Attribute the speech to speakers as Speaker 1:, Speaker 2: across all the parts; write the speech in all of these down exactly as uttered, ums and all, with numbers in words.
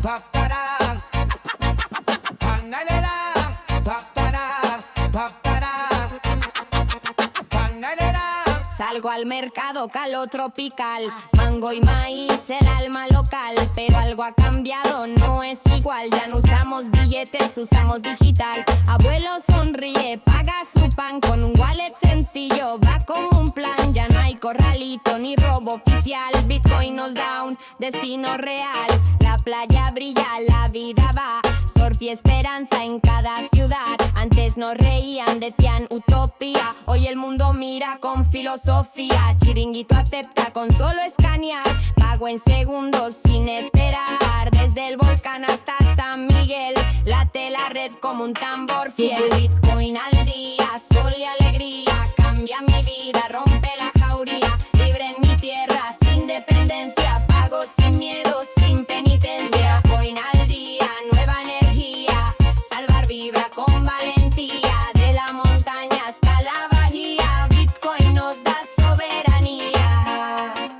Speaker 1: pa, parán. Pangalerán, pa, parán, pa, parán. Pangalerán.
Speaker 2: Salgo al mercado, calor tropical, mango y maíz, el alma local. Pero algo ha cambiado, no es igual. Ya no usamos billetes, usamos digital. Abuelo sonríe, paga su pan con un wallet sencillo, va como un plan. Ya no hay corralito ni robo oficial. Bitcoin nos da un destino real. La playa brilla, la vida va. Surf y esperanza en cada ciudad. Antes nos reían, decían utopía. Hoy el mundo mira con filosofía. Chiringuito acepta con solo escanear. Pago en segundos sin esperar. Desde el volcán hasta San Miguel, late la red como un tambor fiel. Bitcoin al día, sol y alegría. Cambia mi vida, rompe la jauría. Libre en mi tierra, sin dependencia. Pago sin miedo, sin penitencia. Bitcoin al día, nueva energía. Salvar vibra con valentía. De la montaña hasta la bahía, Bitcoin nos da soberanía.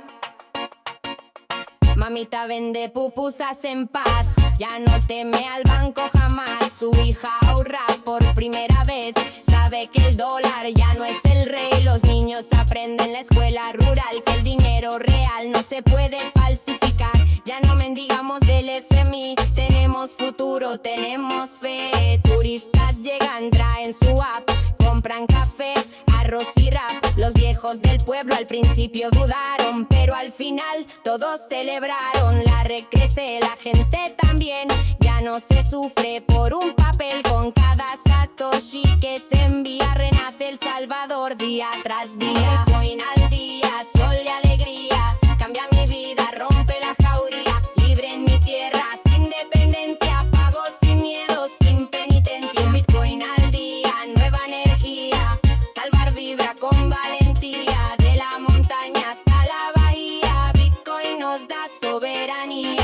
Speaker 2: Mamita vende pupusas en paz. Ya no teme al banco jamás. Su hija ahorra por primera vez. Sabe que el dólar ya no es el rey. Los niños aprenden en la escuela rural que el dinero real no se puede falsificar. Ya no mendigamos del F M I. Tenemos futuro, tenemos fe. Turistas llegan, traen su app. Compran café, arroz y rap. Los viejos del pueblo al principio dudaron, pero al final todos celebraron. La red crece, la gente también. Ya no se sufre por un papel. Con cada satoshi que se envía renace El Salvador día tras día. Bitcoin al día, sol y alegría. Cambia mi vida, rompe la jauría. Libre en mi tierra, sin dependencia. Pago sin miedo, sin penitencia. Bitcoin al día, nueva energía. Salvar vibra con valentía. De la montaña hasta la bahía, Bitcoin nos da soberanía.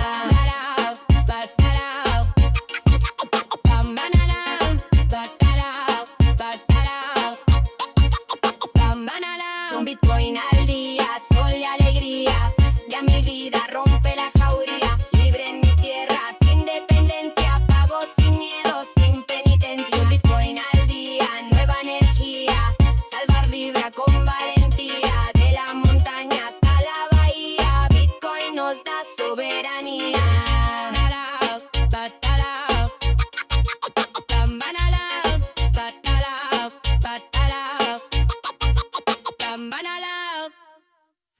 Speaker 2: Un Bitcoin al día, sol y alegría. Ya mi vida rompe la jauría. Libre en mi tierra, sin dependencia. Pago sin miedo, sin penitencia. Un Bitcoin al día, nueva energía. Salvar vibra con valentía. De la montaña hasta la bahía, Bitcoin nos da soberanía.